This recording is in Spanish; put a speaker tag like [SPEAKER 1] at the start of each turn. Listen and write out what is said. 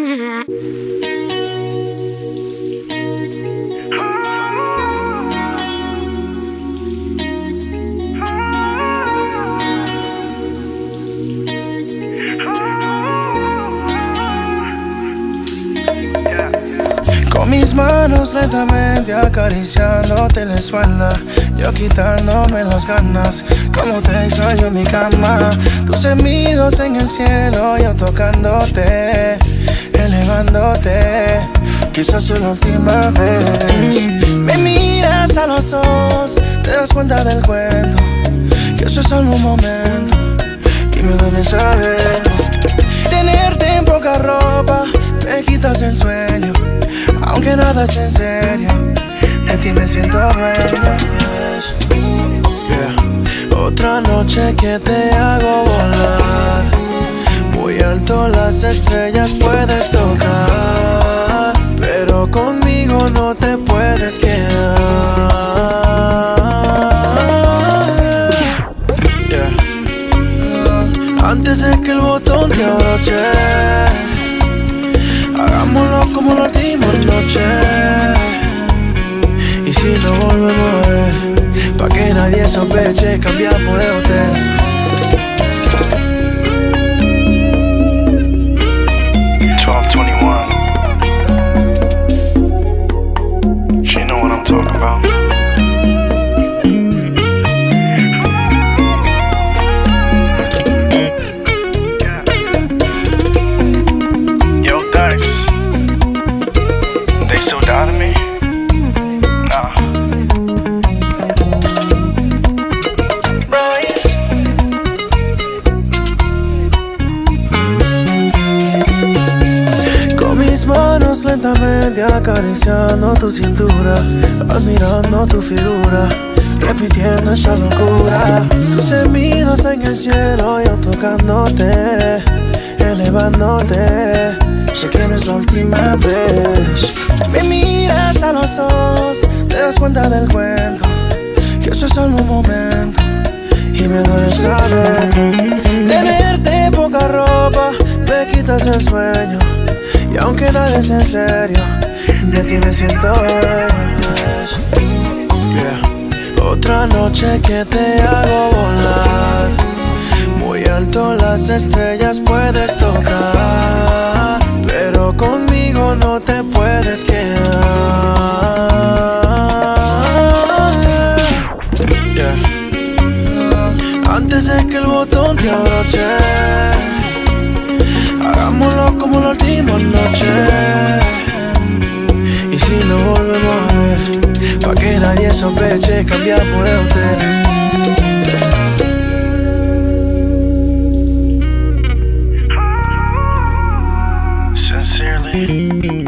[SPEAKER 1] Con mis manos lentamente acariciándote la espalda, yo quitándome las ganas, como te extraño en mi cama. Tus gemidos en el cielo, yo tocándote, elevándote. Quizás sea la última vez. Me miras a los ojos, te das cuenta del cuento, que eso es solo un momento y me duele saberlo. Tenerte en poca ropa, me quitas el sueño. Aunque nada es en serio, de ti me siento dueño. Otra noche que te hago volar, muy alto las estrellas puedes tocar, pero conmigo no te puedes quedar. Antes de que el botón te abroche, hagámoslo como la última noche. Y si no volvemos a ver, pa' que nadie sospeche, cambiamos de hotel.
[SPEAKER 2] She know what I'm talking about.
[SPEAKER 1] Manos lentamente acariciando tu cintura, admirando tu figura, repitiendo esa locura. Tus gemidos en el cielo, yo tocándote, elevándote. Sé que no es la última vez. Me miras a los ojos, te das cuenta del cuento, que eso es solo un momento y me duele saberlo. Tenerte poca ropa, me quitas el sueño. Y aunque nada es en serio, de ti me siento dueño. Otra noche que te hago volar, muy alto las estrellas puedes tocar, pero conmigo no te puedes quedar. Antes de que el botón te abroche, hagámoslo como la última noche. Y si no volvemos a ver, pa' que nadie sospeche, cambiamos de hotel.
[SPEAKER 2] Sincerely.